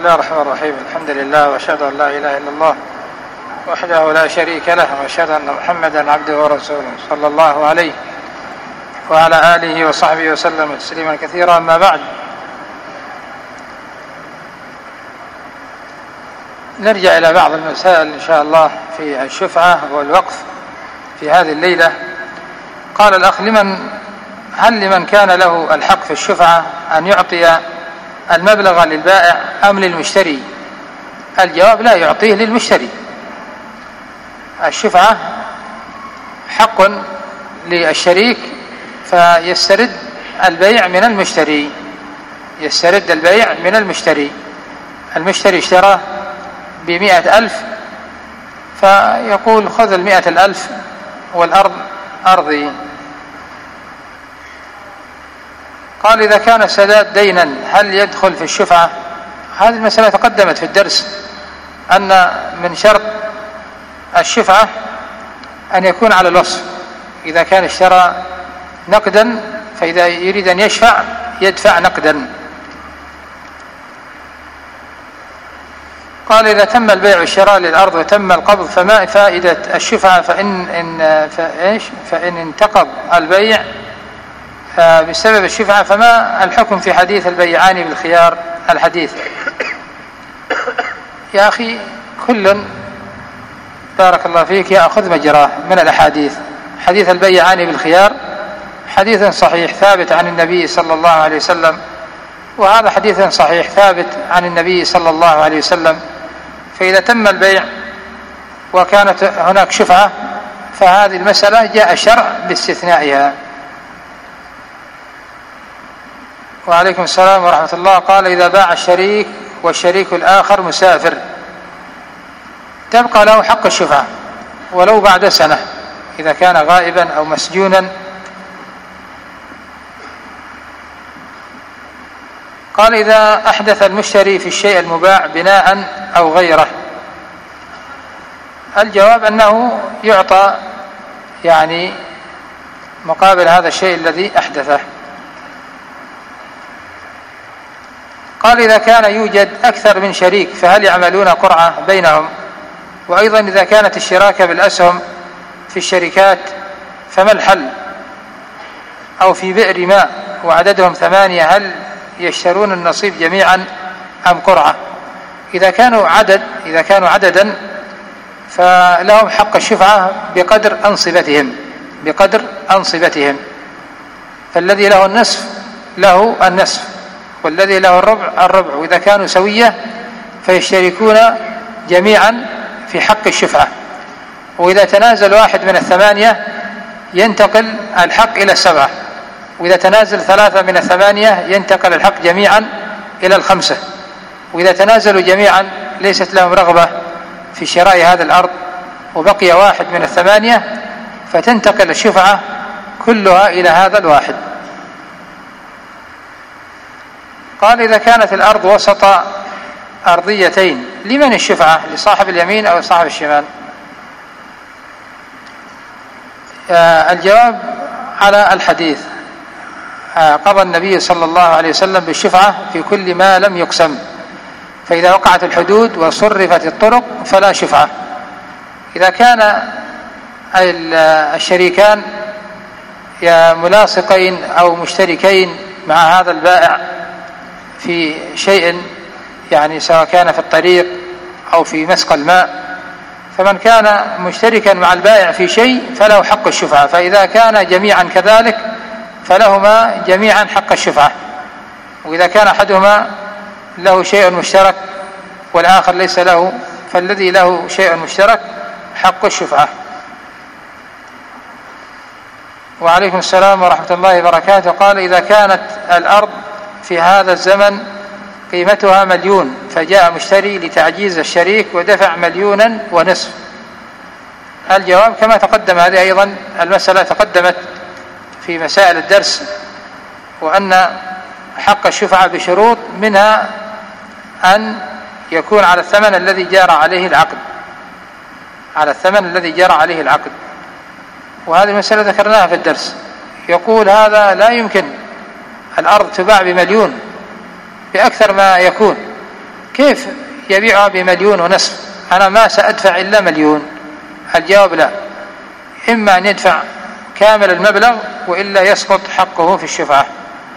الله الرحمن الرحيم. الحمد لله وأشهد أن لا إله إلا الله وحده لا شريك له، وأشهد أن محمدا عبده ورسوله صلى الله عليه وعلى آله وصحبه وسلم تسليما كثيرا. أما بعد، نرجع إلى بعض المسائل إن شاء الله في الشفعة والوقف في هذه الليلة. قال الأخ: هل لمن كان له الحق في الشفعة أن يعطي المبلغ للبائع أم للمشتري؟ الجواب: لا يعطيه للمشتري. الشفعة حق للشريك فيسترد البيع من المشتري، يسترد البيع من المشتري. المشتري اشترى ب100,000 فيقول: خذ 100,000 والأرض أرضي. قال: إذا كان السداد دينا هل يدخل في الشفعة؟ هذه المسألة تقدمت في الدرس، أن من شرط الشفعة أن يكون على الوصف. إذا كان اشترى نقدا فإذا يريد أن يشفع يدفع نقدا. قال: إذا تم البيع والشراء للأرض وتم القبض فما فائدة الشفعة فإن انتقض البيع بسبب الشفعة، فما الحكم في حديث البيعان بالخيار الحديث؟ يا أخي، كل بارك الله فيك يأخذ مجراه من الأحاديث. حديث البيعان بالخيار حديث صحيح ثابت عن النبي صلى الله عليه وسلم، وهذا حديث صحيح ثابت عن النبي صلى الله عليه وسلم. فإذا تم البيع وكانت هناك شفعة فهذه المسألة جاء الشرع باستثنائها. وعليكم السلام ورحمة الله. قال: إذا باع الشريك والشريك الآخر مسافر تبقى له حق الشفعة ولو بعد سنة إذا كان غائبا أو مسجونا. قال: إذا أحدث المشتري في الشيء المباع بناء أو غيره، الجواب أنه يعطى مقابل هذا الشيء الذي أحدثه. قال: إذا كان يوجد أكثر من شريك فهل يعملون قرعة بينهم؟ وأيضا إذا كانت الشراكة بالأسهم في الشركات فما الحل؟ أو في بئر ماء وعددهم 8 هل يشترون النصيب جميعا أم قرعة؟ إذا كانوا عددا فلهم حق الشفعة بقدر أنصبتهم. فالذي له النصف له النصف، والذي له الربع. وإذا كانوا سوية فيشتركون جميعا في حق الشفعة. وإذا تنازل واحد من 8 ينتقل الحق إلى 7، وإذا تنازل 3 من 8 ينتقل الحق جميعا إلى 5. وإذا تنازلوا جميعا ليست لهم رغبة في شراء هذا الأرض وبقي واحد من 8 فتنتقل الشفعة كلها إلى هذا الواحد. قال: إذا كانت الأرض وسط أرضيتين لمن الشفعة؟ لصاحب اليمين أو صاحب الشمال؟ الجواب على الحديث: قضى النبي صلى الله عليه وسلم بالشفعة في كل ما لم يقسم، فإذا وقعت الحدود وصرفت الطرق فلا شفعة. إذا كان الشريكان ملاصقين أو مشتركين مع هذا البائع في شيء سواء كان في الطريق أو في مسقى الماء، فمن كان مشتركا مع البائع في شيء فله حق الشفعة. فإذا كان جميعا كذلك فلهما جميعا حق الشفعة. وإذا كان أحدهما له شيء مشترك والآخر ليس له فالذي له شيء مشترك حق الشفعة. وعليكم السلام ورحمة الله وبركاته. قال: إذا كانت الأرض في هذا الزمن قيمتها 1,000,000 فجاء مشتري لتعجيز الشريك ودفع 1,500,000، الجواب كما تقدم. هذه أيضا المسألة تقدمت في مسائل الدرس، وأن حق الشفعة بشروط، منها أن يكون على الثمن الذي جرى عليه العقد، وهذه المسألة ذكرناها في الدرس. يقول: هذا لا يمكن، الأرض تباع ب1,000,000 بأكثر ما يكون، كيف يبيعها بمليون ونصف؟ أنا ما سأدفع إلا مليون. الجواب لا، إما أن يدفع كامل المبلغ وإلا يسقط حقه في الشفعة.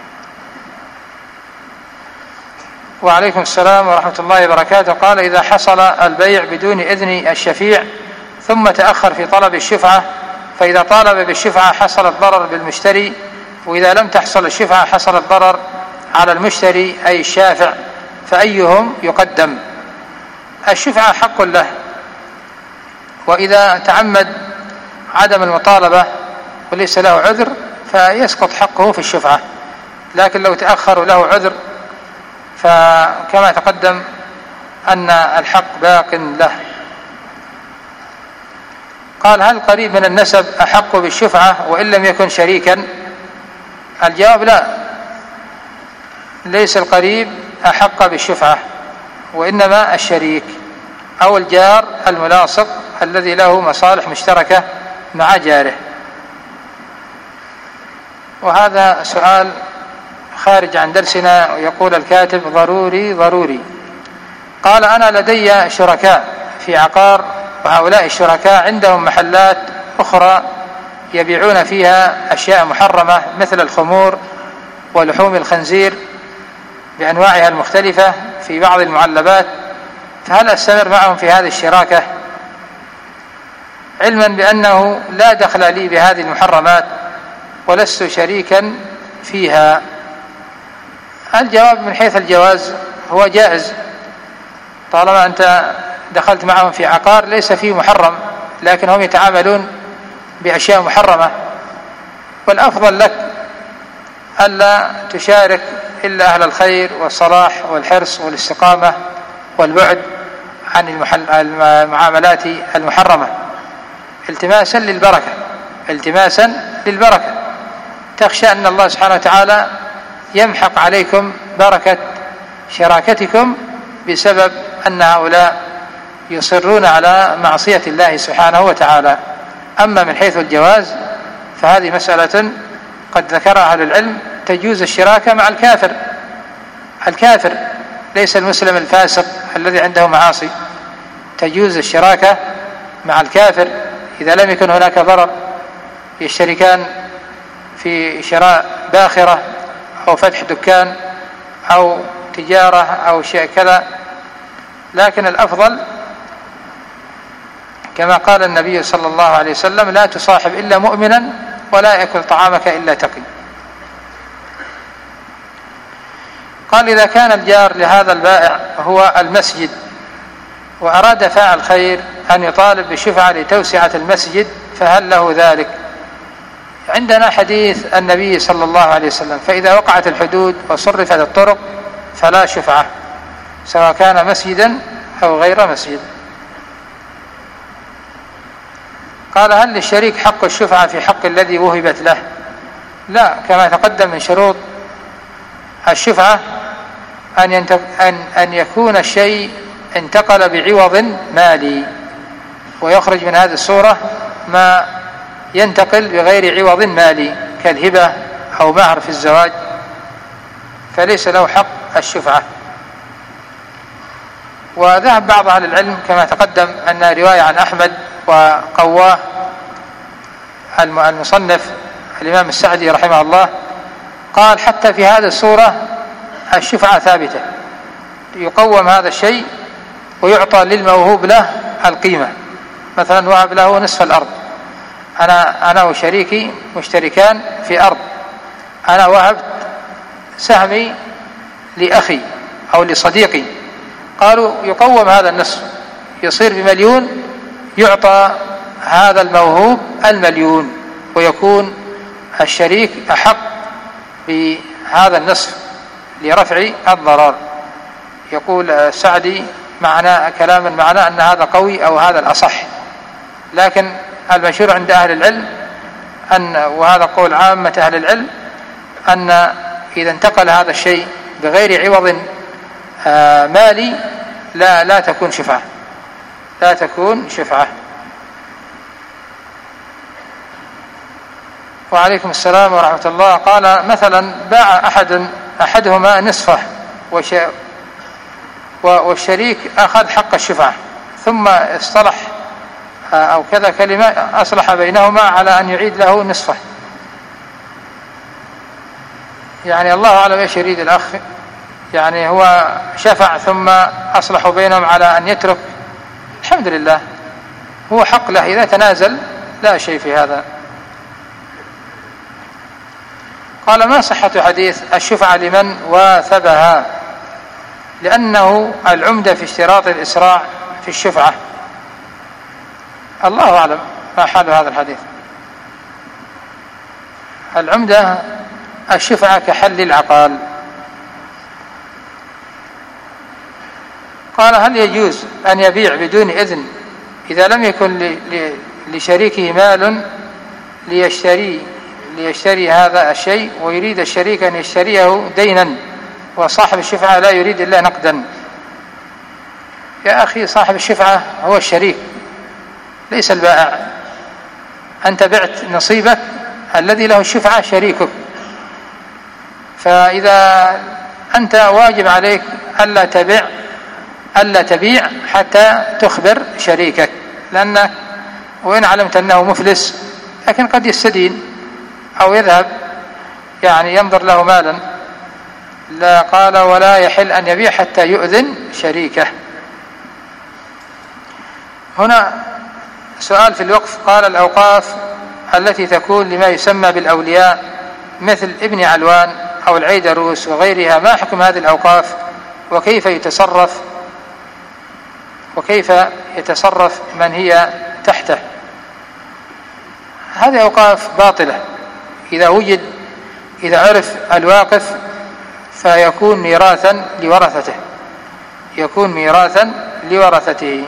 وعليكم السلام ورحمة الله وبركاته. قال: إذا حصل البيع بدون إذن الشفيع ثم تأخر في طلب الشفعة، فإذا طالب بالشفعة حصل الضرر بالمشتري، وإذا لم تحصل الشفعة حصل الضرر على المشتري أي الشافع، فأيهم يقدم؟ الشفعة حق له، وإذا تعمد عدم المطالبة وليس له عذر فيسقط حقه في الشفعة، لكن لو تأخر له عذر فكما تقدم أن الحق باق له. قال: هل قريب من النسب أحق بالشفعة وإن لم يكن شريكا؟ الجواب لا، ليس القريب أحق بالشفعة، وإنما الشريك أو الجار الملاصق الذي له مصالح مشتركة مع جاره. وهذا سؤال خارج عن درسنا، ويقول الكاتب: ضروري. قال: أنا لدي شركاء في عقار، وهؤلاء الشركاء عندهم محلات أخرى يبيعون فيها أشياء محرمة مثل الخمور ولحوم الخنزير بأنواعها المختلفة في بعض المعلبات، فهل أستمر معهم في هذه الشراكة علما بأنه لا دخل لي بهذه المحرمات ولست شريكا فيها؟ الجواب من حيث الجواز هو جائز، طالما أنت دخلت معهم في عقار ليس فيه محرم، لكن هم يتعاملون بأشياء محرمة، والأفضل لك ألا تشارك إلا أهل الخير والصلاح والحرص والاستقامة والبعد عن المعاملات المحرمة، التماسا للبركة. تخشى أن الله سبحانه وتعالى يمحق عليكم بركة شراكتكم بسبب أن هؤلاء يصرون على معصية الله سبحانه وتعالى. أما من حيث الجواز فهذه مسألة قد ذكرها أهل العلم، تجوز الشراكة مع الكافر ليس المسلم الفاسق الذي عنده معاصي، تجوز الشراكة مع الكافر إذا لم يكن هناك ضرر، يشتركان في شراء باخرة أو فتح دكان أو تجارة أو شيء كذا، لكن الأفضل كما قال النبي صلى الله عليه وسلم: لا تصاحب إلا مؤمنا ولا يأكل طعامك إلا تقي. قال: إذا كان الجار لهذا البائع هو المسجد وأراد فاعل خير أن يطالب بشفعة لتوسعة المسجد فهل له ذلك؟ عندنا حديث النبي صلى الله عليه وسلم: فإذا وقعت الحدود وصرفت الطرق فلا شفعة، سواء كان مسجدا أو غير مسجد. قال: هل للشريك حق الشفعة في حق الذي وهبت له؟ لا، كما تقدم من شروط الشفعة أن يكون الشيء انتقل بعوض مالي، ويخرج من هذه الصورة ما ينتقل بغير عوض مالي كالهبة أو مهر في الزواج، فليس له حق الشفعة. وذهب بعض أهل العلم كما تقدم أن رواية عن أحمد وقواه المصنف الإمام السعدي رحمه الله، قال: حتى في هذه الصورة الشفعة ثابتة، يقوم هذا الشيء ويعطى للموهوب له القيمة. مثلا وهب له نصف الأرض، أنا وشريكي مشتركان في أرض، أنا وهبت سهمي لأخي أو لصديقي، قالوا يقوم هذا النصف يصير بمليون، يعطى هذا الموهوب المليون، ويكون الشريك أحق بهذا النصف لرفع الضرر. يقول السعدي كلاما معناه أن هذا قوي أو هذا الأصح، لكن المشهور عند أهل العلم وهذا قول عامة أهل العلم أن إذا انتقل هذا الشيء بغير عوض مالي لا تكون شفعة. وعليكم السلام ورحمة الله. قال: مثلا باع أحدهما نصفه والشريك أخذ حق الشفعة ثم اصطلح أو كذا كلمة أصلح بينهما على أن يعيد له نصفه. يعني الله أعلم إيش يريد الأخ، يعني هو شفع ثم أصلحوا بينهم على أن يترك، الحمد لله هو حق له، إذا تنازل لا شيء في هذا. قال: ما صحة حديث الشفعة لمن واثبها؟ لأنه العمدة في اشتراط الإسراع في الشفعة. الله أعلم ما حال هذا الحديث. العمدة الشفعة كحل العقال. قال: هل يجوز أن يبيع بدون إذن إذا لم يكن لشريكه مال ليشتري هذا الشيء ويريد الشريك أن يشتريه دينا وصاحب الشفعة لا يريد إلا نقدا؟ يا أخي، صاحب الشفعة هو الشريك ليس البائع. أنت بعت نصيبك، الذي له الشفعة شريكك، فإذا أنت واجب عليك ألا تبيع حتى تخبر شريكك، لأنك وإن علمت أنه مفلس لكن قد يستدين أو يذهب يعني ينظر له مالا. لا، قال: ولا يحل أن يبيع حتى يؤذن شريكه. هنا سؤال في الوقف. قال: الأوقاف التي تكون لما يسمى بالأولياء مثل ابن علوان أو العيدروس وغيرها، ما حكم هذه الأوقاف وكيف يتصرف من هي تحته؟ هذه أوقاف باطلة. إذا عرف الواقف فيكون ميراثا لورثته،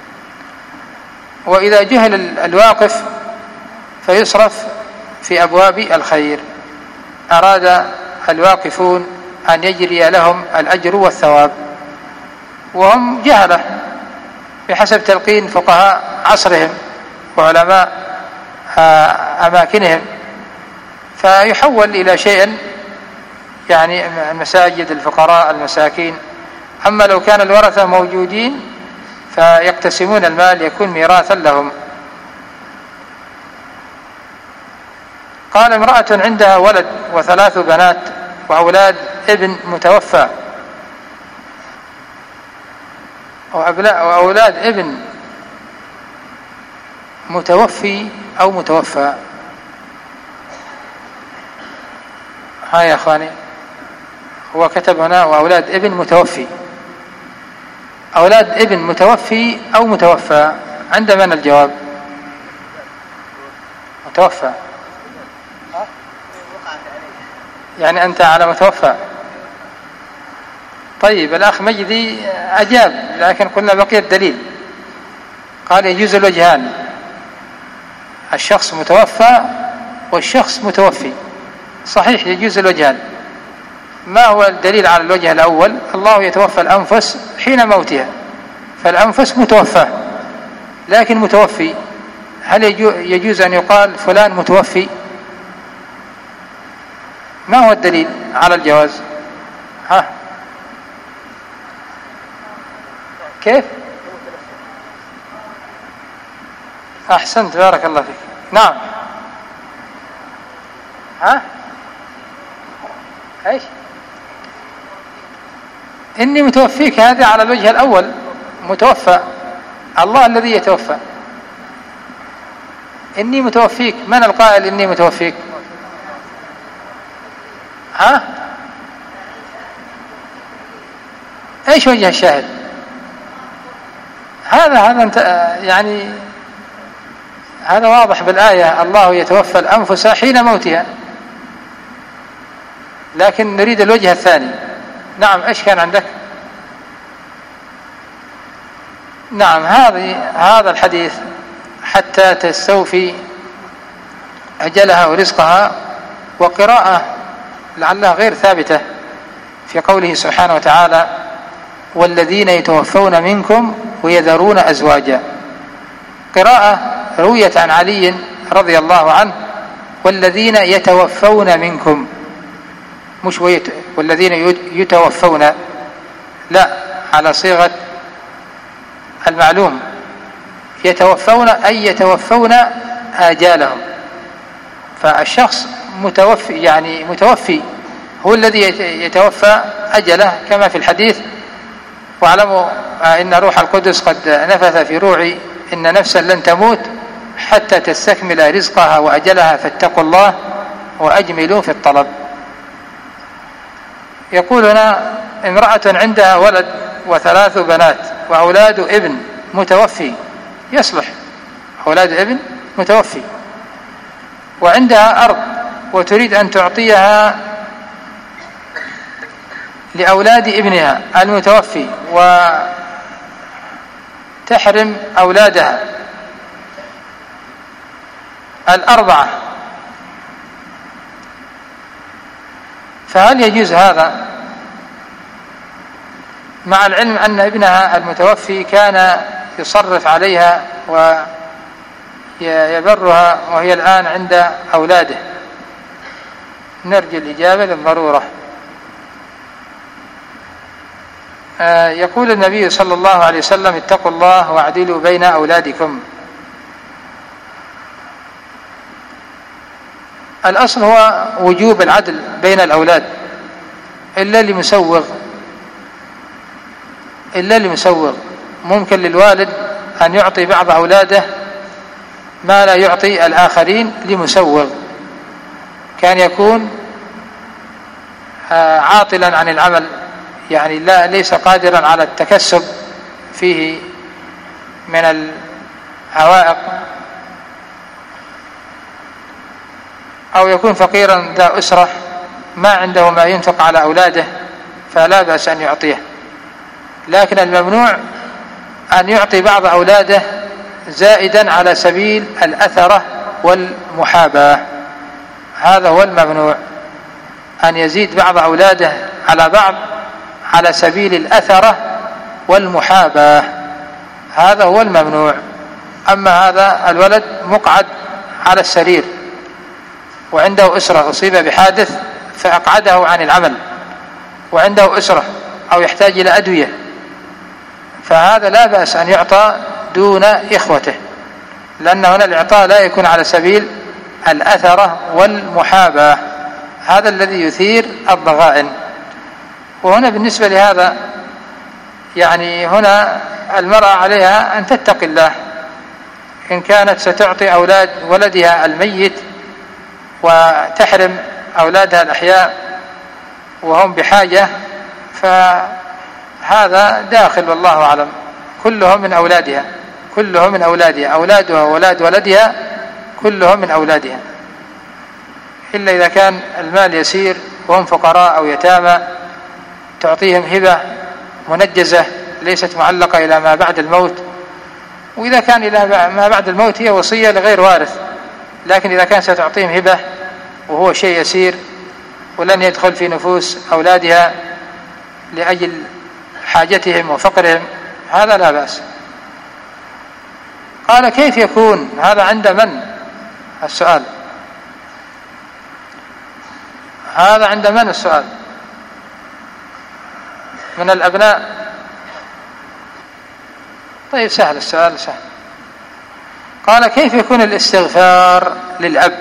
وإذا جهل الواقف فيصرف في أبواب الخير. أراد الواقفون أن يجري لهم الأجر والثواب وهم جهلة بحسب تلقين فقهاء عصرهم وعلماء أماكنهم، فيحول إلى شيء يعني مساجد الفقراء المساكين. أما لو كان الورثة موجودين فيقتسمون المال، يكون ميراثا لهم. قال: امرأة عندها ولد و3 بنات وأولاد ابن متوفى وأولاد ابن متوفي أو متوفى. هاي يا أخواني، هو كتب هنا وأولاد ابن متوفي. أولاد ابن متوفي أو متوفى، عند من الجواب؟ متوفى. يعني أنت على متوفى. طيب، الأخ مجدي أجاب، لكن قلنا بقي الدليل. قال: يجوز الوجهان، الشخص متوفى والشخص متوفي. صحيح، يجوز الوجهان. ما هو الدليل على الوجه الأول؟ الله يتوفى الأنفس حين موتها، فالأنفس متوفى لكن متوفي. هل يجوز أن يقال فلان متوفي؟ ما هو الدليل على الجواز؟ كيف؟ أحسنت، بارك الله فيك. نعم. ايش؟ إني متوفيك، هذا على الوجه الأول، متوفى الله الذي يتوفى. إني متوفيك، من القائل إني متوفيك؟ ايش وجه الشاهد؟ هذا انت يعني هذا واضح بالآية، الله يتوفى الأنفس حين موتها، لكن نريد الوجه الثاني. نعم، ايش كان عندك؟ نعم، هذا الحديث حتى تستوفي أجلها ورزقها، وقراءة لعلها غير ثابتة في قوله سبحانه وتعالى: والذين يتوفون منكم ويذرون أزواجا. قراءة رويت عن علي رضي الله عنه: والذين يتوفون منكم، مش والذين يتوفون، لا، على صيغة المعلوم، يتوفون أي يتوفون آجالهم. فالشخص متوفي، يعني متوفي هو الذي يتوفى أجله، كما في الحديث: واعلموا إن روح القدس قد نفث في روعي إن نفسا لن تموت حتى تستكمل رزقها وأجلها فاتقوا الله وأجملوا في الطلب. يقول هنا: امرأة عندها ولد و3 بنات وأولاد ابن متوفي، يصلح أولاد ابن متوفي، وعندها أرض وتريد أن تعطيها لأولاد ابنها المتوفي وتحرم أولادها 4، فهل يجوز هذا؟ مع العلم أن ابنها المتوفي كان يصرف عليها ويبرها وهي الآن عند أولاده. نرجو الإجابة للضرورة. يقول النبي صلى الله عليه وسلم: اتقوا الله واعدلوا بين أولادكم. الأصل هو وجوب العدل بين الأولاد إلا لمسوغ. ممكن للوالد أن يعطي بعض أولاده ما لا يعطي الآخرين لمسوغ، كان يكون عاطلا عن العمل، يعني ليس قادرا على التكسب فيه من العوائق، أو يكون فقيرا ذا أسرة ما عنده ما ينفق على أولاده، فلا بأس أن يعطيه. لكن الممنوع أن يعطي بعض أولاده زائدا على سبيل الأثرة والمحاباة، هذا هو الممنوع، أن يزيد بعض أولاده على بعض على سبيل الأثرة والمحاباة، هذا هو الممنوع. أما هذا الولد مقعد على السرير وعنده أسرة أصيب بحادث فأقعده عن العمل وعنده أسرة أو يحتاج إلى أدوية، فهذا لا بأس أن يعطى دون إخوته، لأن هنا الإعطاء لا يكون على سبيل الأثرة والمحاباة، هذا الذي يثير الضغائن. وهنا بالنسبة لهذا يعني هنا المرأة عليها أن تتقي الله، إن كانت ستعطي أولاد ولدها الميت وتحرم أولادها الأحياء وهم بحاجة، فهذا داخل والله أعلم، كلهم من أولادها، أولادها وأولاد ولدها كلهم من أولادها، إلا إذا كان المال يسير وهم فقراء أو يتامى تعطيهم هبة منجزة ليست معلقة إلى ما بعد الموت. وإذا كان إلى ما بعد الموت هي وصية لغير وارث، لكن إذا كان ستعطيهم هبة وهو شيء يسير ولن يدخل في نفوس أولادها لأجل حاجتهم وفقرهم، هذا لا بأس. قال: كيف يكون هذا عند من؟ السؤال هذا عند من؟ السؤال من الأبناء. طيب سهل السؤال، سهل. قال: كيف يكون الاستغفار للأب؟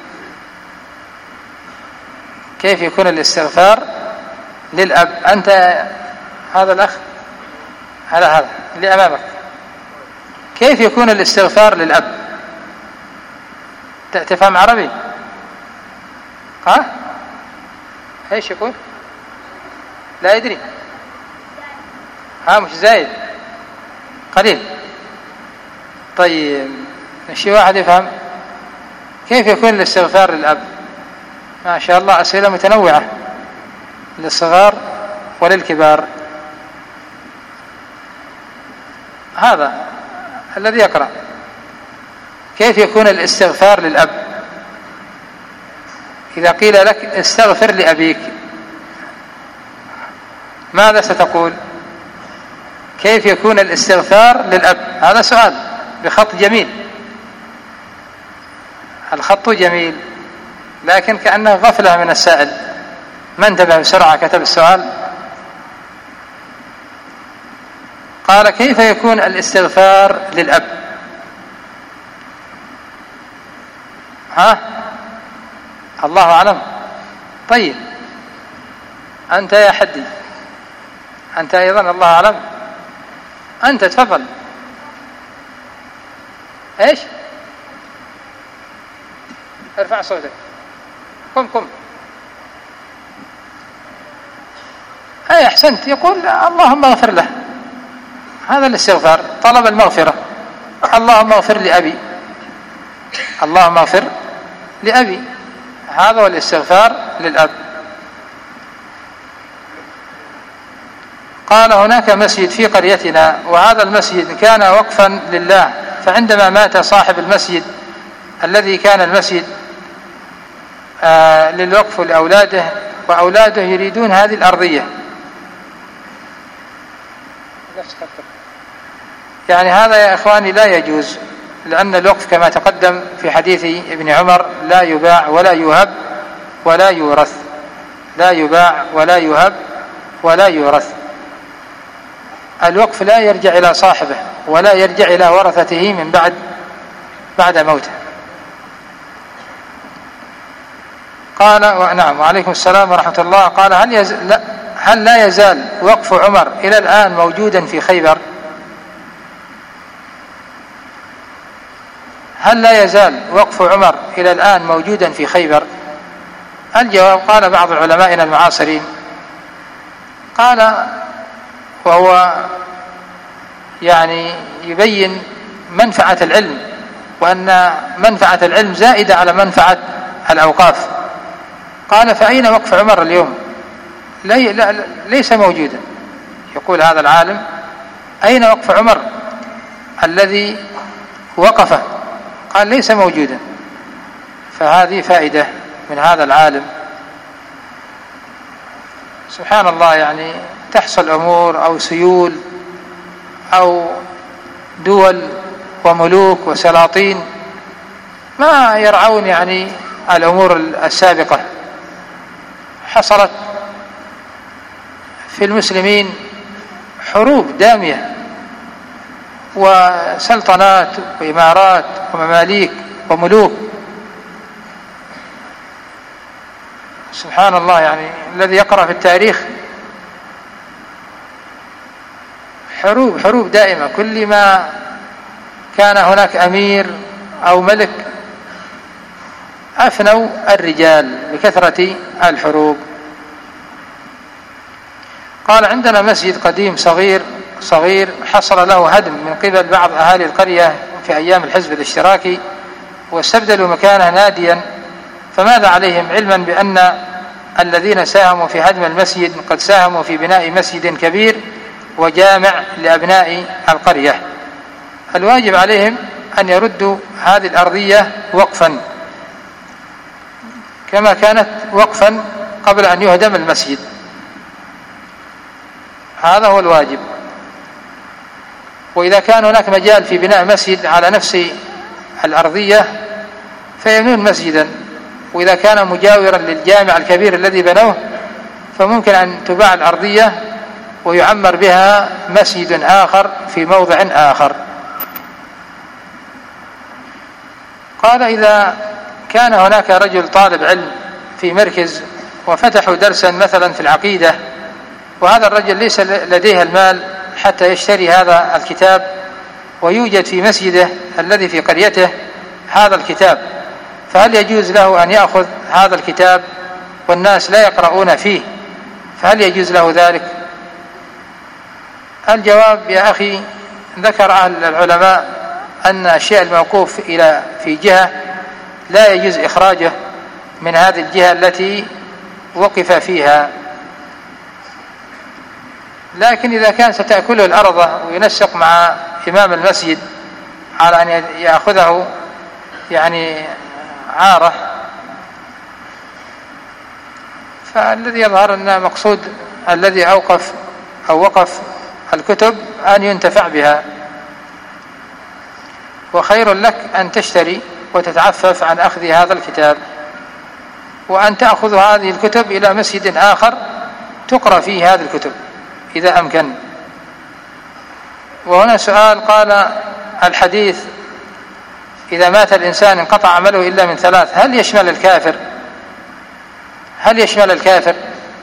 كيف يكون الاستغفار للأب؟ أنت هذا الأخ، هذا اللي أمامك، كيف يكون الاستغفار للأب؟ تفهم عربي؟ ايش يقول؟ لا يدري، مش زايد، قليل. طيب شيء واحد يفهم كيف يكون الاستغفار للأب. ما شاء الله أسئلة متنوعة للصغار وللكبار. هذا الذي يقرأ: كيف يكون الاستغفار للأب؟ إذا قيل لك استغفر لأبيك ماذا ستقول؟ كيف يكون الاستغفار للأب؟ هذا سؤال بخط جميل، الخط جميل، لكن كأنه غفلة من السائل، ما انتبه بسرعة كتب السؤال. قال كيف يكون الاستغفار للأب؟ الله أعلم. طيب أنت يا حدي، أنت أيضا الله أعلم، أنت تفضل. إيش؟ ارفع صوتك. قم. أي أحسنت. يقول اللهم اغفر له، هذا الاستغفار، طلب المغفرة. اللهم اغفر لأبي، اللهم اغفر لأبي، هذا هو الاستغفار للأب. قال هناك مسجد في قريتنا، وهذا المسجد كان وقفا لله، فعندما مات صاحب المسجد الذي كان المسجد للوقف لأولاده، وأولاده يريدون هذه الأرضية، يعني هذا يا إخواني لا يجوز، لأن الوقف كما تقدم في حديث ابن عمر لا يباع ولا يهب ولا يورث، لا يباع ولا يهب ولا يورث. الوقف لا يرجع إلى صاحبه ولا يرجع إلى ورثته من بعد موته. قال نعم، وعليكم السلام ورحمة الله. قال هل لا يزال وقف عمر إلى الآن موجودا في خيبر؟ هل لا يزال وقف عمر إلى الآن موجودا في خيبر؟ الجواب، قال بعض علمائنا المعاصرين، قال وهو يعني يبين منفعة العلم، وأن منفعة العلم زائدة على منفعة الأوقاف. قال فأين وقف عمر اليوم؟ ليس موجودا. يقول هذا العالم أين وقف عمر الذي وقفه؟ قال ليس موجودا. فهذه فائدة من هذا العالم. سبحان الله، يعني تحصل أمور أو سيول أو دول وملوك وسلاطين ما يرعون يعني الأمور السابقة. حصلت في المسلمين حروب دامية وسلطنات وإمارات ومماليك وملوك. سبحان الله، يعني الذي يقرأ في التاريخ حروب دائمة، كل ما كان هناك أمير أو ملك أفنوا الرجال بكثرة الحروب. قال عندنا مسجد قديم صغير حصل له هدم من قبل بعض أهالي القرية في أيام الحزب الاشتراكي، واستبدلوا مكانه ناديا، فماذا عليهم علما بأن الذين ساهموا في هدم المسجد قد ساهموا في بناء مسجد كبير وجامع لأبناء القرية؟ الواجب عليهم أن يردوا هذه الأرضية وقفا كما كانت وقفا قبل أن يهدم المسجد، هذا هو الواجب. وإذا كان هناك مجال في بناء مسجد على نفس الأرضية فيبنون مسجدا، وإذا كان مجاورا للجامع الكبير الذي بنوه فممكن أن تباع الأرضية ويعمر بها مسجد آخر في موضع آخر. قال إذا كان هناك رجل طالب علم في مركز وفتحوا درسا مثلا في العقيدة، وهذا الرجل ليس لديه المال حتى يشتري هذا الكتاب، ويوجد في مسجده الذي في قريته هذا الكتاب، فهل يجوز له أن يأخذ هذا الكتاب والناس لا يقرؤون فيه؟ فهل يجوز له ذلك؟ الجواب يا أخي، ذكر أهل العلماء أن الشيء الموقوف في جهة لا يجوز إخراجه من هذه الجهة التي وقف فيها، لكن إذا كان ستأكله الأرض وينسق مع إمام المسجد على أن يأخذه يعني عارة، فالذي يظهر أن مقصود الذي وقف الكتب أن ينتفع بها، وخير لك أن تشتري وتتعفف عن أخذ هذا الكتاب، وأن تأخذ هذه الكتب إلى مسجد آخر تقرأ فيه هذه الكتب إذا أمكن. وهنا سؤال، قال الحديث إذا مات الإنسان انقطع عمله إلا من ثلاث، هل يشمل الكافر؟ هل يشمل الكافر؟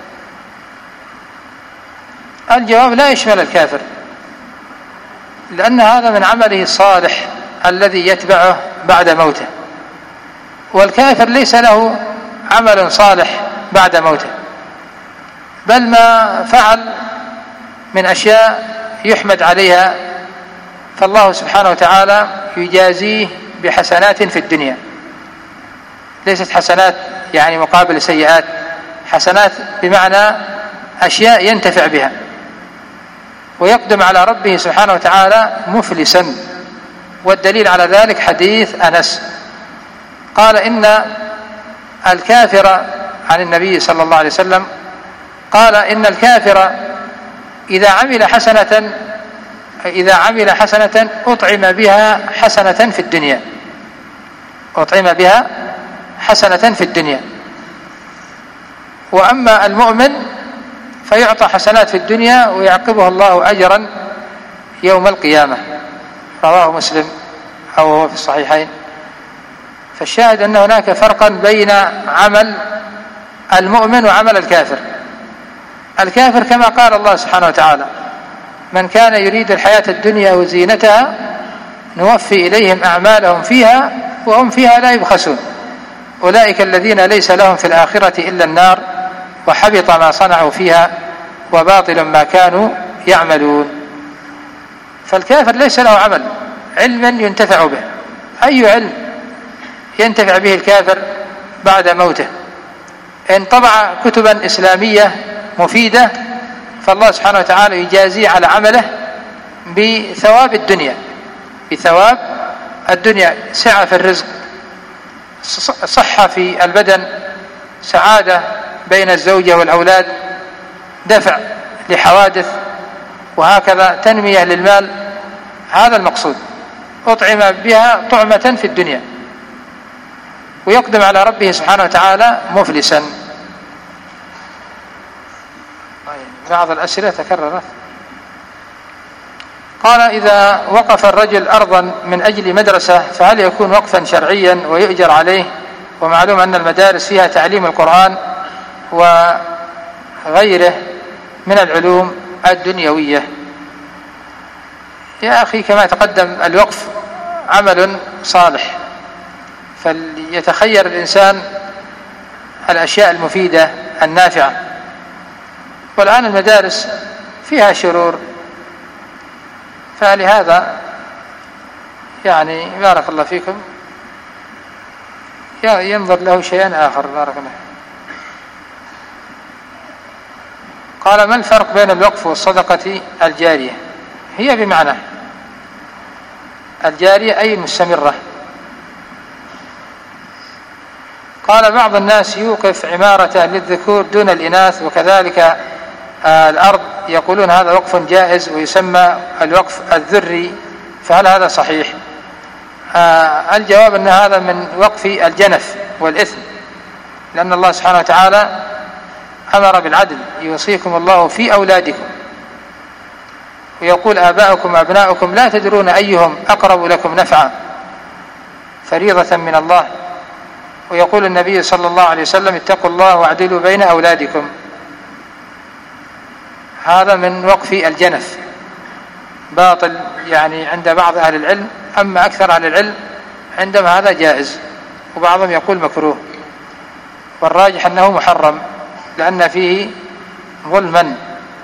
الجواب لا يشمل الكافر، لأن هذا من عمله الصالح الذي يتبعه بعد موته، والكافر ليس له عمل صالح بعد موته، بل ما فعل من أشياء يحمد عليها فالله سبحانه وتعالى يجازيه بحسنات في الدنيا، ليست حسنات يعني مقابل سيئات، حسنات بمعنى أشياء ينتفع بها، ويقدم على ربه سبحانه وتعالى مفلسا. والدليل على ذلك حديث أنس قال إن الكافر عن النبي صلى الله عليه وسلم قال إن الكافر إذا عمل حسنة أطعم بها حسنة في الدنيا، أطعم بها حسنة في الدنيا، وأما المؤمن فيعطى حسنات في الدنيا ويعقبه الله أجرا يوم القيامة. رواه مسلم أو هو في الصحيحين. فالشاهد أن هناك فرقا بين عمل المؤمن وعمل الكافر. الكافر كما قال الله سبحانه وتعالى: من كان يريد الحياة الدنيا وزينتها نوفي إليهم أعمالهم فيها وهم فيها لا يبخسون، أولئك الذين ليس لهم في الآخرة إلا النار وحبط ما صنعوا فيها وباطل ما كانوا يعملون. فالكافر ليس له عمل، علما ينتفع به، أي علم ينتفع به الكافر بعد موته؟ إن طبع كتبا إسلامية مفيدة فالله سبحانه وتعالى يجازيه على عمله بثواب الدنيا، بثواب الدنيا، سعة في الرزق، صحة في البدن، سعادة بين الزوجة والأولاد، دفع لحوادث، وهكذا تنمية للمال. هذا المقصود، أطعم بها طعمة في الدنيا، ويقدم على ربه سبحانه وتعالى مفلسا. بعض الأسئلة تكررت. قال: إذا وقف الرجل أرضا من أجل مدرسة فهل يكون وقفا شرعيا ويؤجر عليه؟ ومعلوم أن المدارس فيها تعليم القرآن وغيره من العلوم الدنيوية. يا أخي كما تقدم، الوقف عمل صالح، فليتخير الإنسان الأشياء المفيدة النافعة. والآن المدارس فيها شرور، فلهذا يعني بارك الله فيكم ينظر له شيئا آخر. بارك الله. قال: ما الفرق بين الوقف والصدقة الجارية؟ هي بمعنى الجارية أي المستمرة. قال: بعض الناس يوقف عمارة للذكور دون الإناث وكذلك الأرض، يقولون هذا وقف جائز ويسمى الوقف الذري، فهل هذا صحيح؟ الجواب أن هذا من وقف الجنف والإثم، لأن الله سبحانه وتعالى أمر بالعدل: يوصيكم الله في أولادكم، ويقول: آباؤكم وأبناؤكم لا تدرون أيهم أقرب لكم نفعا، فريضة من الله. ويقول النبي صلى الله عليه وسلم: اتقوا الله واعدلوا بين أولادكم. هذا من وقف الجنف، باطل يعني عند بعض أهل العلم، أما أكثر أهل العلم عندما هذا جائز، وبعضهم يقول مكروه، والراجح أنه محرم لأن فيه ظلما.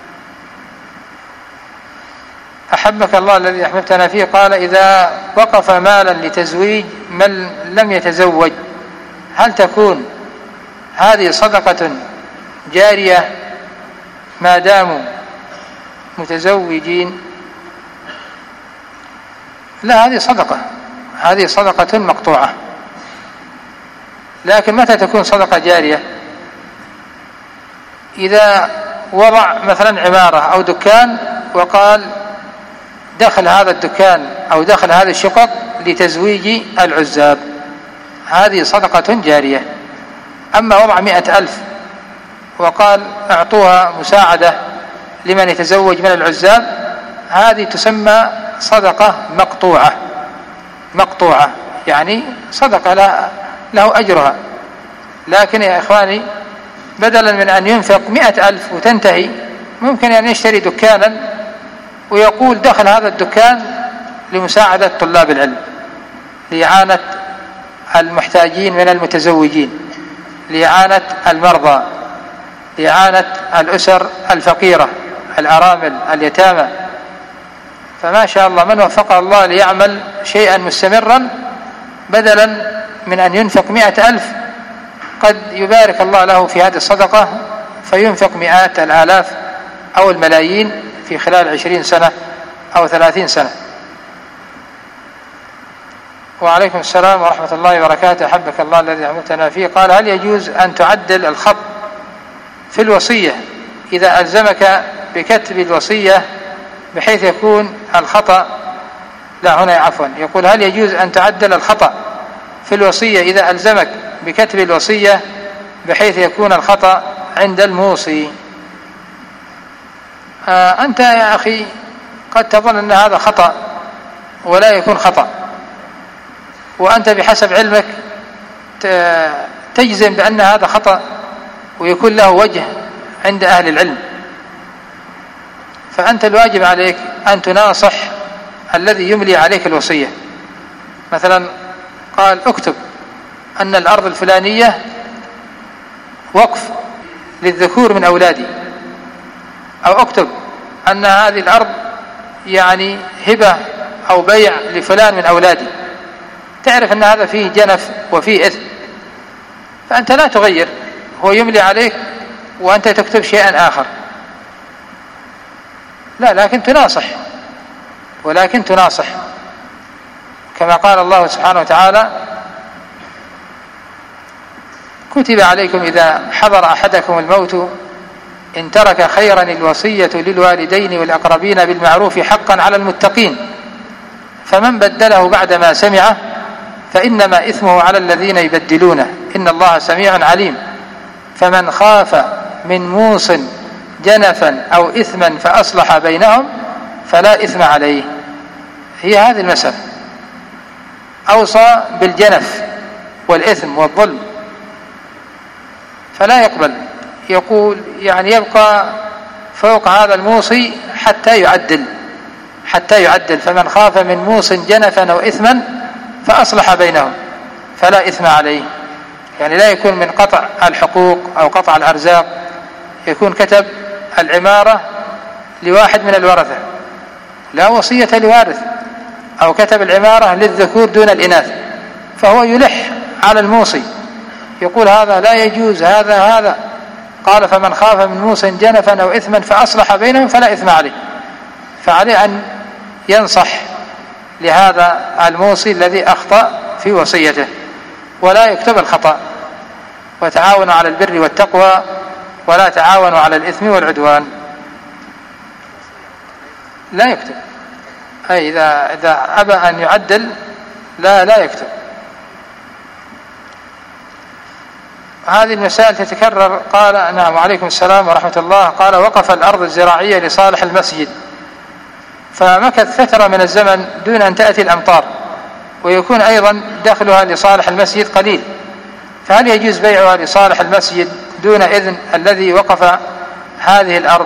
أحبك الله الذي أحببتنا فيه. قال: إذا وقف مالا لتزويج من لم يتزوج هل تكون هذه صدقة جارية ما داموا متزوجين؟ لا، هذه صدقة مقطوعة. لكن متى تكون صدقة جارية؟ إذا وضع مثلا عمارة أو دكان وقال: دخل هذا الدكان أو دخل هذه الشقق لتزويج العزاب، هذه صدقة جارية. أما وضع 100,000 وقال: اعطوها مساعدة لمن يتزوج من العزاب، هذه تسمى صدقة مقطوعة، يعني صدقة له أجرها. لكن يا إخواني، بدلا من أن ينفق 100,000 وتنتهي، ممكن أن يشتري دكانا ويقول دخل هذا الدكان لمساعدة طلاب العلم، لإعانة المحتاجين من المتزوجين، لإعانة المرضى، لإعانة الأسر الفقيرة، الأرامل، اليتامى. فما شاء الله من وفقه الله ليعمل شيئا مستمرا، بدلا من أن ينفق 100,000 قد يبارك الله له في هذه الصدقة فينفق مئات الآلاف أو الملايين في خلال 20 سنة أو 30 سنة. وعليكم السلام ورحمة الله وبركاته، أحبك الله الذي عملتنا فيه. قال: هل يجوز أن تعدل الخط في الوصية إذا ألزمك بكتب الوصية بحيث يكون الخطأ يقول: هل يجوز أن تعدل الخطأ في الوصية إذا ألزمك بكتب الوصية بحيث يكون الخطأ عند الموصي؟ أنت يا أخي قد تظن أن هذا خطأ ولا يكون خطأ، وأنت بحسب علمك تجزم بأن هذا خطأ ويكون له وجه عند أهل العلم. فأنت الواجب عليك أن تناصح الذي يملي عليك الوصية. مثلا قال: اكتب أن الأرض الفلانية وقف للذكور من أولادي، أو اكتب أن هذه الأرض يعني هبة أو بيع لفلان من أولادي. تعرف أن هذا فيه جنف وفيه إثم، فأنت لا تغير، هو يملي عليك وأنت تكتب شيئا آخر. لا، ولكن تناصح كما قال الله سبحانه وتعالى: كتب عليكم إذا حضر أحدكم الموت إن ترك خيرا الوصية للوالدين والأقربين بالمعروف حقا على المتقين، فمن بدله بعدما سمعه فإنما إثمه على الذين يبدلونه إن الله سميع عليم. فمن خاف من موص جنفا أو إثما فأصلح بينهم فلا إثم عليه. هي هذه المسألة. أوصى بالجنف والإثم والظلم فلا يقبل، يقول يعني يبقى فوق هذا الموصي حتى يعدل. فمن خاف من موص جنفا أو إثما فأصلح بينهم فلا إثم عليه. يعني لا يكون من قطع الحقوق أو قطع الأرزاق، يكون كتب العمارة لواحد من الورثة لا وصية لوارث، أو كتب العمارة للذكور دون الإناث، فهو يلح على الموصي، يقول هذا لا يجوز، هذا قال: فمن خاف من موص جنفا أو إثما فأصلح بينهم فلا إثم عليه. فعليه أن ينصح لهذا الموصي الذي أخطأ في وصيته، ولا يكتب الخطأ. وتعاونوا على البر والتقوى ولا تعاونوا على الإثم والعدوان. لا يكتب، أي إذا أبى أن يعدل لا يكتب. هذه المسائل تتكرر. قال: نعم، وعليكم السلام ورحمة الله. قال: وقف الأرض الزراعية لصالح المسجد فمكث فترة من الزمن دون أن تأتي الأمطار، ويكون أيضا دخلها لصالح المسجد قليل، فهل يجوز بيعها لصالح المسجد دون إذن الذي وقف هذه الأرض؟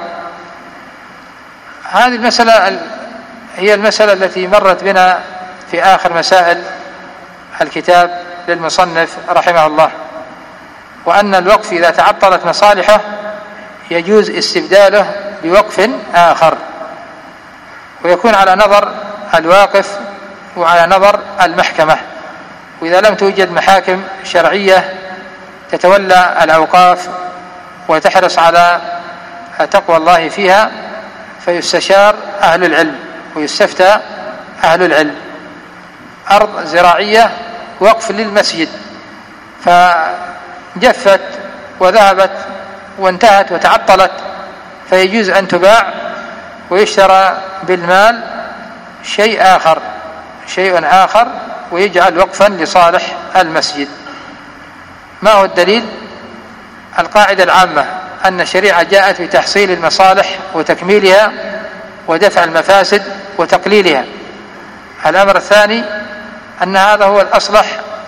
هذه المسألة هي المسألة التي مرت بنا في آخر مسائل الكتاب للمصنف رحمه الله، وأن الوقف إذا تعطلت مصالحه يجوز استبداله بوقف آخر، ويكون على نظر الواقف وعلى نظر المحكمة. وإذا لم توجد محاكم شرعية تتولى الأوقاف وتحرص على تقوى الله فيها، فيستشار أهل العلم ويستفتى أهل العلم. أرض زراعية وقف للمسجد فجفت وذهبت وانتهت وتعطلت، فيجوز أن تباع ويشترى بالمال شيء آخر ويجعل وقفا لصالح المسجد. ما هو الدليل؟ القاعدة العامة أن الشريعة جاءت بتحصيل المصالح وتكميلها، ودفع المفاسد وتقليلها. الأمر الثاني أن هذا هو الأصلح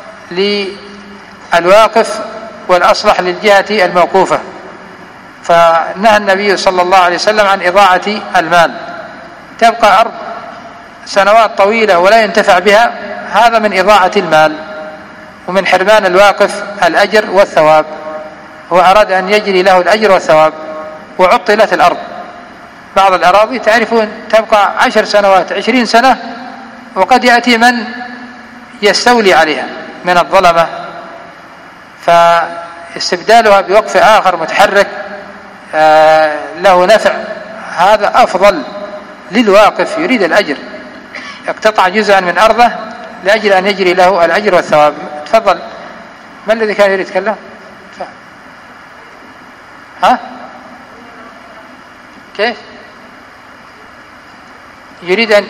للواقف والأصلح للجهة الموقوفة، فنهى النبي صلى الله عليه وسلم عن إضاعة المال. تبقى أرض سنوات طويلة ولا ينتفع بها، هذا من إضاعة المال ومن حرمان الواقف الأجر والثواب. هو أراد أن يجري له الأجر والثواب وعطلت الأرض. بعض الأراضي تعرفون تبقى 10 سنوات 20 سنة وقد يأتي من يستولي عليها من الظلمة، فاستبدالها بوقف آخر متحرك له نفع هذا أفضل للواقف يريد الأجر. اقتطع جزءا من أرضه لأجل أن يجري له الأجر والثواب. تفضل، ما الذي كان يريد يتكلم؟ ها؟ كيف؟ يريد أن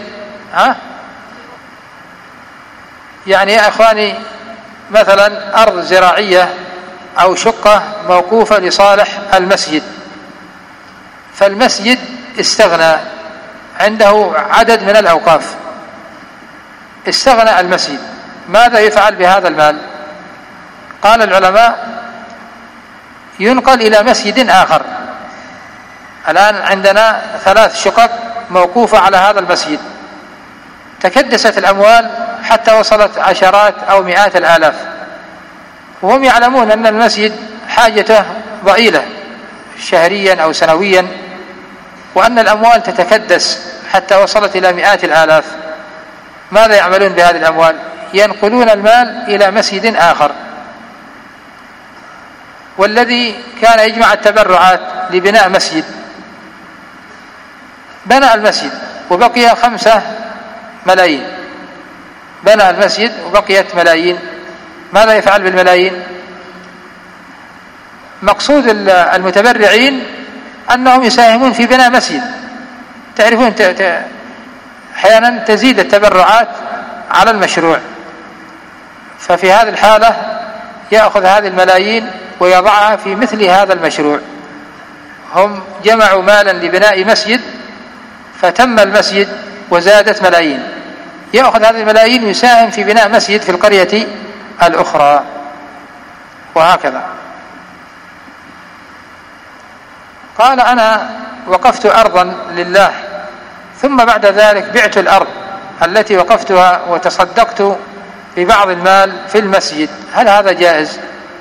يعني يا أخواني مثلا أرض زراعية أو شقة موقوفة لصالح المسجد، فالمسجد استغنى، عنده عدد من الأوقاف، استغنى المسجد، ماذا يفعل بهذا المال؟ قال العلماء ينقل إلى مسجد آخر. الآن عندنا 3 شقق موقوفة على هذا المسجد، تكدست الأموال حتى وصلت عشرات أو مئات الآلاف، وهم يعلمون أن المسجد حاجته ضئيلة شهريا أو سنويا، وأن الأموال تتكدس حتى وصلت إلى مئات الآلاف. ماذا يعملون بهذه الأموال؟ ينقلون المال إلى مسجد آخر. والذي كان يجمع التبرعات لبناء مسجد بنى المسجد وبقي 5 ملايين، بنى المسجد وبقيت ملايين، ماذا يفعل بالملايين؟ مقصود المتبرعين أنهم يساهمون في بناء مسجد. تعرفون أحيانا تزيد التبرعات على المشروع، ففي هذه الحالة يأخذ هذه الملايين ويضعها في مثل هذا المشروع. هم جمعوا مالا لبناء مسجد فتم المسجد وزادت ملايين، يأخذ هذه الملايين ويساهم في بناء مسجد في القرية الأخرى، وهكذا. قال أنا وقفت أرضا لله ثم بعد ذلك بعت الأرض التي وقفتها وتصدقت ببعض المال في المسجد، هل هذا جائز؟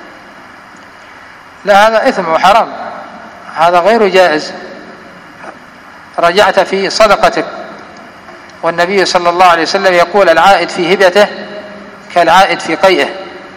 لا، هذا إثم وحرام، هذا غير جائز. رجعت في صدقتك، والنبي صلى الله عليه وسلم يقول العائد في هبته كالعائد في قيئه،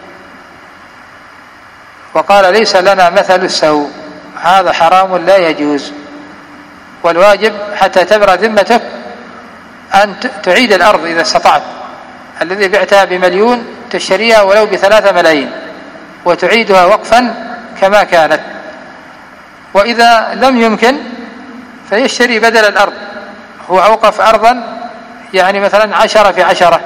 وقال ليس لنا مثل السوء، هذا حرام لا يجوز. والواجب حتى تبرأ ذمتك أن تعيد الأرض إذا استطعت، الذي بعتها ب1,000,000 تشتريها ولو ب3 ملايين وتعيدها وقفا كما كانت. وإذا لم يمكن فيشتري بدل الأرض، هو أوقف أرضا يعني مثلا 10 في 10،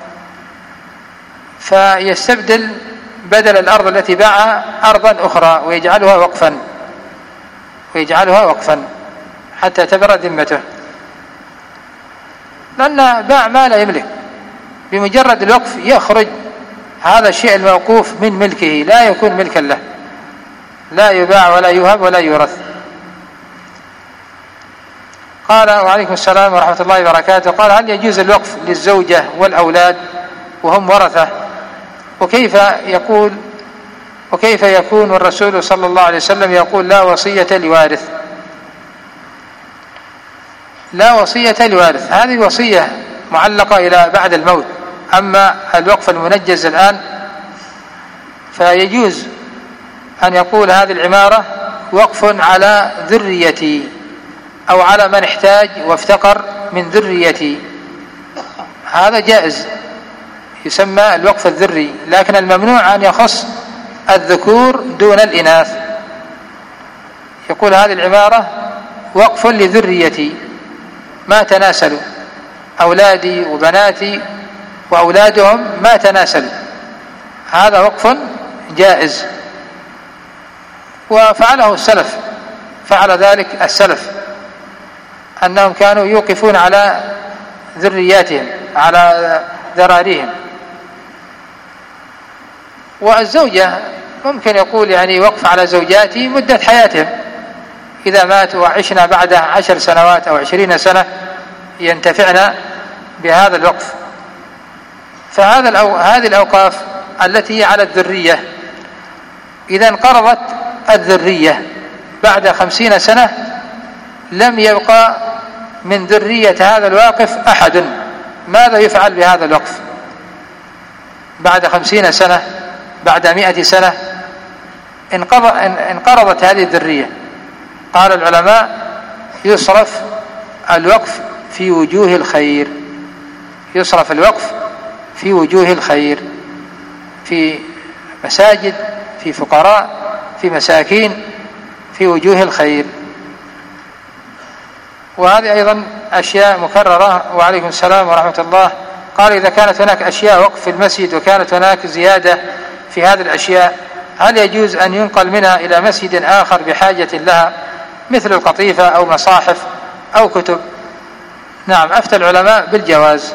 فيستبدل بدل الأرض التي باعها أرضا أخرى ويجعلها وقفا حتى تبرأ ذمته، لأن باع ما لا يملك. بمجرد الوقف يخرج هذا الشيء الموقوف من ملكه، لا يكون ملكا له، لا يباع ولا يهب ولا يورث. قال وعليكم السلام ورحمة الله وبركاته. قال هل يجوز الوقف للزوجة والأولاد وهم ورثة؟ وكيف يكون الرسول صلى الله عليه وسلم يقول لا وصية لوارث؟ لا وصية لوارث، هذه وصية معلقة إلى بعد الموت. أما الوقف المنجز الآن فيجوز أن يقول هذه العمارة وقف على ذريتي أو على من احتاج وافتقر من ذريتي، هذا جائز، يسمى الوقف الذري. لكن الممنوع أن يخص الذكور دون الإناث. يقول هذه العمارة وقف لذريتي ما تناسلوا، أولادي وبناتي وأولادهم ما تناسلوا، هذا وقف جائز، وفعله السلف، فعل ذلك السلف. أنهم كانوا يوقفون على ذرياتهم، على ذراريهم. والزوجة ممكن يقول يعني وقف على زوجاتي مدة حياتهم، إذا ماتوا وعشنا بعد 10 سنوات أو 20 سنة ينتفعنا بهذا الوقف. هذه الأوقاف التي هي على الذرية إذا انقرضت الذرية بعد 50 سنة لم يبقى من ذرية هذا الواقف أحد، ماذا يفعل بهذا الوقف؟ بعد 50 سنة، بعد 100 سنة انقرضت هذه الذرية. قال العلماء يصرف الوقف في وجوه الخير، يصرف الوقف في وجوه الخير، في مساجد، في فقراء، في مساكين، في وجوه الخير. وهذه أيضا أشياء مكررة. وعليكم السلام ورحمة الله. قال إذا كانت هناك أشياء وقف في المسجد وكانت هناك زيادة في هذه الأشياء هل يجوز أن ينقل منها إلى مسجد آخر بحاجة لها مثل القطيفة أو مصاحف أو كتب؟ نعم، أفتى العلماء بالجواز،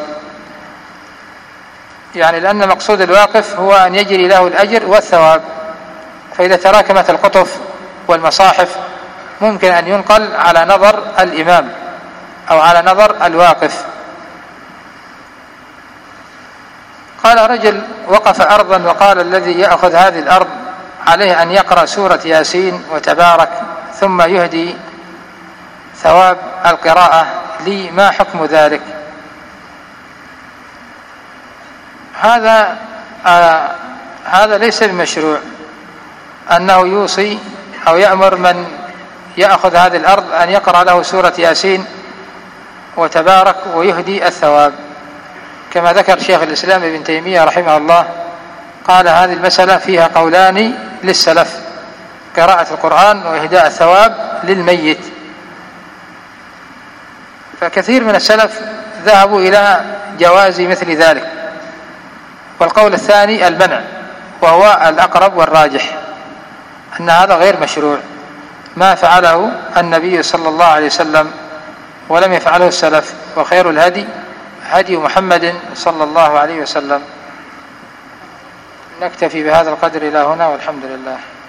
يعني لأن مقصود الواقف هو أن يجري له الأجر والثواب، فإذا تراكمت القطف والمصاحف ممكن أن ينقل على نظر الإمام أو على نظر الواقف. قال رجل وقف أرضا وقال الذي يأخذ هذه الأرض عليه أن يقرأ سورة ياسين وتبارك ثم يهدي ثواب القراءة لي، ما حكم ذلك؟ هذا ليس بمشروع أنه يوصي أو يأمر من يأخذ هذه الأرض أن يقرأ له سورة ياسين وتبارك ويهدي الثواب، كما ذكر شيخ الإسلام ابن تيمية رحمه الله. قال هذه المسألة فيها قولان للسلف: قراءة القرآن وإهداء الثواب للميت. فكثير من السلف ذهبوا إلى جواز مثل ذلك، والقول الثاني المنع، وهو الأقرب والراجح أن هذا غير مشروع، ما فعله النبي صلى الله عليه وسلم ولم يفعله السلف، وخير الهدي هدي محمد صلى الله عليه وسلم. نكتفي بهذا القدر إلى هنا، والحمد لله.